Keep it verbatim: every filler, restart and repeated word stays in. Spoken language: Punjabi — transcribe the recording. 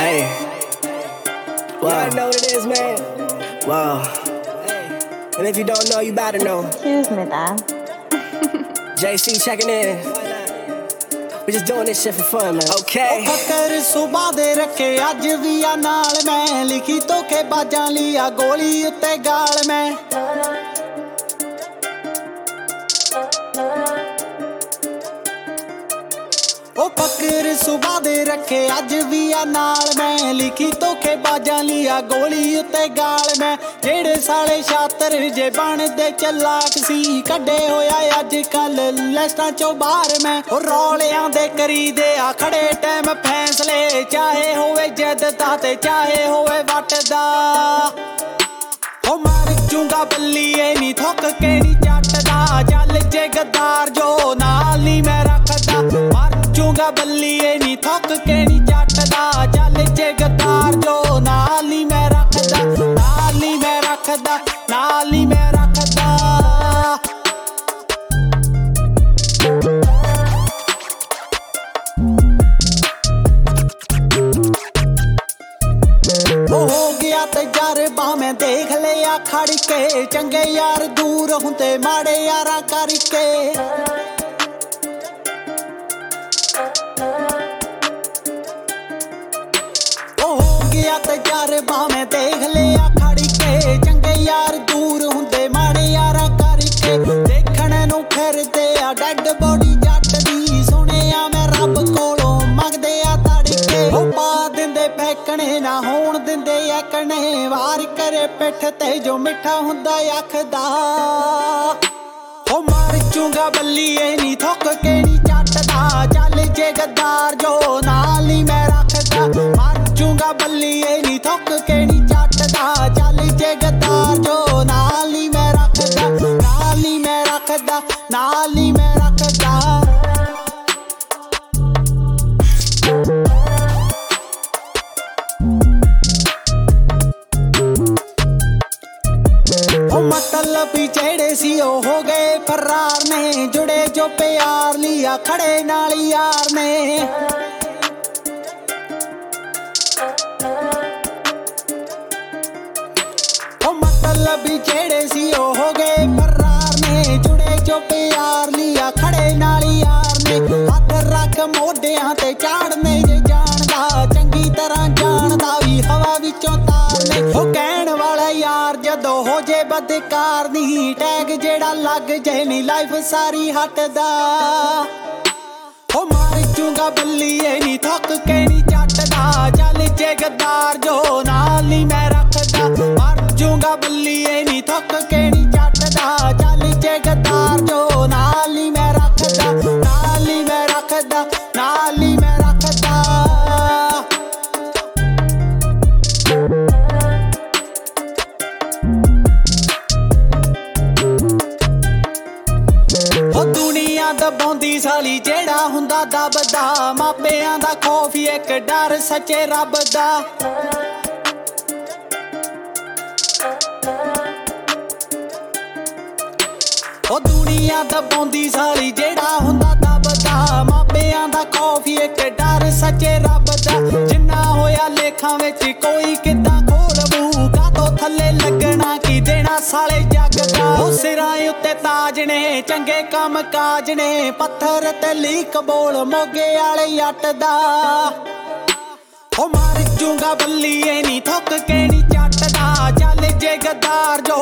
Hey, wow. You already know what it is, man. Wow. And if you don't know, you better know. Excuse me, Dad. J C checking in. We just doing this shit for fun, man. Okay. ਫਕਰ ਸੁਬਾ ਦੇ ਰੱਖੇ ਅੱਜ ਵੀ ਆ ਨਾਲ ਮੈਂ ਲਿਖੀ ਧੋਖੇ ਬਾਜਾਂ ਲਈ ਆ ਗੋਲੀ ਉੱਤੇ ਗਾਲ ਮੈਂ ਉਹ ਫਕਰ ਸੁਬਾ ਦੇ ਰੱਖੇ ਅੱਜ ਵੀ ਆ ਨਾਲ ਮੈਂ ਲਿਖੀ ਧੋਖੇ ਬਾਜਾਂ ਲਈ ਆ ਗੋਲੀ ਉੱਤੇ ਗਾਲ ਮੈਂ ਜਿਹੜੇ ਸਾਲੇ ਛਾਤਰ ਜੇ ਬਣਦੇ ਚਲਾਕ ਸੀ ਕੱਢੇ ਹੋਇਆ ਅੱਜ ਕੱਲ ਲੈਸਟਾਂ ਚੋਂ ਬਾਹਰ ਮੈਂ ਉਹ ਰੌਲਿਆਂ ਦੇ ਕਰੀਦੇ ਆ ਖੜੇ ਟਾਈਮ ਫੈਸਲੇ ਚਾਹੇ ਹੋਵੇ ਜਿੱਦ ਦਾ ਤੇ ਚਾਹੇ ਹੋਵੇ ਵੱਟ ਦਾ ਉਹ ਮਾਰ ਜੂੰਗਾ ਬੱਲੀਏ ਨੀ ਥੁੱਕ ਕੇ ਨੀ ਚੱਟਦਾ ਚੱਲ ਜੇ ਗੱਦਾਰ ਜੋ ਨਾਲ ਨੀ ਮੈਂ ਰੱਖਦਾ ਮਾਰ ਜੂੰਗਾ ਬੱਲੀਏ ਨੀ ਥੁੱਕ ਕੇ ਨੀ ਚੱਟਦਾ ਚੱਲ ਜੇ ਗੱਦਾਰ ਜੋ ਨਾਲ ਨੀ ਮੈਂ ਰੱਖਦਾ ਨਾਲ ਨੀ ਮੈਂ ਰੱਖਦਾ ਨਾਲ ਨੀ ਮੈਂ ਰੱਖਦਾ ਉਹ ਹੋ ਗਿਆ ਤਜਰਬਾ ਮੈਂ ਦੇਖ ਲਿਆ ਖੜ ਕੇ ਚੰਗੇ ਯਾਰ ਦੂਰ ਹੁੰਦੇ ਮਾੜੇ ਯਾਰਾਂ ਕਰਕੇ ਉਹ ਹੋ ਗਿਆ ਤਜਰਬਾ ਮੈਂ ਦੇਖ ਲਿਆ ਖੜ ਕੇ ਚੰਗੇ ਯਾਰ ਦੂਰ ਹੁੰਦੇ ਮਾੜੇ ਯਾਰਾਂ ਕਰਕੇ ਦੇਖਣ ਨੂੰ ਫਿਰਦੇ ਆ ਡੈਡ ਬੋਡੀ ਜੱਟ ਦੀ ਸੁਣਿਆ ਮੈਂ ਰੱਬ ਕੋਲੋਂ ਮੰਗਦੇ ਆ ਤੜਕੇ ਉਹ ਪਾ ਦਿੰਦੇ ਫੈਕਣੇ ਨਾ ਹੋਣ ਦਿੰਦੇ ਐਕਣੇ ਵਾਰ ਕਰੇ ਪਿੱਠ ਤੇ ਜੋ ਮਿੱਠਾ ਹੁੰਦਾ ਅੱਖਦਾ ਉਹ ਮਾਰ ਜੂੰਗਾ ਬੱਲੀਏ ਨੀ ਥੁੱਕ ਕੇ ਨੀ ਚੱਟਦਾ ਚੱਲ ਜੇ ਗੱਦਾਰ ਜੋ ਨਾਲ ਨੀ ਮੈਂ ਰੱਖਦਾ ਮਾਰ ਜੂੰਗਾ ਬੱਲੀਏ ਨੀ ਥੁੱਕ ਕੇ ਨੀ ਚੱਟਦਾ ਚੱਲ ਜੇ ਗੱਦਾਰ ਜੋ ਨਾਲ ਨੀ ਮੈਂ ਰੱਖਦਾ ਨਾਲ ਨੀ ਮੈਂ ਰੱਖਦਾ ਨਾਲ ਨੀ ਮੈਂ ਰੱਖਦਾ ਉਹ ਮਤਲਬ ਵੀ ਜਿਹੜੇ ਸੀ ਉਹ ਹੋ ਗਏ ਫਰਾਰ ਨੇ ਜੁੜੇ ਜੋ ਪਿਆਰ ਲਈ ਆ ਖੜੇ ਨਾਲ ਯਾਰ ਨੇ ਉਹ ਮਤਲਬ ਵੀ ਜਿਹੜੇ ਸੀ ਉਹ ਹੋ ਗਏ ਫਰਾਰ ਨੇ ਜੁੜੇ ਜੋ ਪਿਆਰ ਲਈ ਆ ਖੜੇ ਨਾਲ ਯਾਰ ਨੇ ਹੱਥ ਰੱਖ ਮੋਢਿਆਂ ਤੇ ਚਾੜਨੇ ਜੇ ਜਾਣਦਾ ਚੰਗੀ ਤਰ੍ਹਾਂ ਜਾਣਦਾ ਵੀ ਹਵਾ ਵਿੱਚੋਂ ਤਾਰ ਨੇ ਉਹ ਕਹਿਣ ਵਾਲਾ ਯਾਰ ਜਦੋਂ ਹੋ ਜੇ ਬਦਕਾਰ ਨਹੀਂ ਟੈਗ ਜਿਹੜਾ ਲੱਗ ਜੇ ਨੀ ਲਾਈਫ ਸਾਰੀ ਹਟਦਾ ਉਹ ਮਾਰ ਜੂੰਗਾ ਬੱਲੀਏ ਨੀ ਥੁੱਕ ਕੇ ਨੀ ਚੱਟਦਾ ਚੱਲ ਜੇ ਗੱਦਾਰ ਜੋ ਨਾਲ ਨੀ ਮੈਂ ਰੱਖਦਾ ਮਾਰ ਜੂੰਗਾ ਬੱਲੀਏ ਨੀ ਥੁੱਕ ਕੇ ਨੀ ਚੱਟਦਾ ਚੱਲ ਜੇ ਗੱਦਾਰ ਜੋ ਨਾਲ ਨੀ ਮੈਂ ਰੱਖਦਾ ਨਾਲ ਨੀ ਮੈਂ ਰੱਖਦਾ ਨਾਲ ਨੀ ਮੈਂ ਰੱਖਦਾ ਉਹ ਦੁਨੀਆ ਦਬਾਉਂਦੀ ਸਾਲੀ ਜਿਹੜਾ ਹੁੰਦਾ ਦਬਦਾ ਮਾਪਿਆਂ ਦਾ ਖੌਫ ਇੱਕ ਡਰ ਸੱਚੇ ਰੱਬ ਦਾ ਉਹ ਦੁਨੀਆ ਦਬਾਉਂਦੀ ਸਾਲੀ ਜਿਹੜਾ ਹੁੰਦਾ ਦਬਦਾ ਮਾਪਿਆਂ ਦਾ ਖੌਫ ਇੱਕ ਡਰ ਸੱਚੇ ਰੱਬ ਦਾ ਜਿੰਨਾ ਹੋਇਆ ਲੇਖਾਂ ਵਿੱਚ ਕੋਈ ਕਿੱਦਾਂ ਖੋਲਵੂ ਕਾਤੋਂ ਥੱਲੇ ਲੱਗਣਾ ਕੀ ਦੇਣਾ ਸਾਲੇ ਜੱਗ ਦਾ ਉਹ ਸਿਰਾਂ ਉੱਤੇ ਤਾਜ ਨੇ ਚੰਗੇ ਕੰਮ ਕਾਜ ਨੇ ਪੱਥਰ ਤੇ ਲੀਕ ਬੋਲ ਮੋਗੇ ਵਾਲੇ ਜੱਟ ਦਾ ਉਹ ਮਾਰ ਜੂੰਗਾ ਬੱਲੀਏ ਨੀ ਥੁੱਕ ਕੇ ਨੀ ਚੱਟਦਾ ਚੱਲ ਜੇ ਗੱਦਾਰ ਜੋ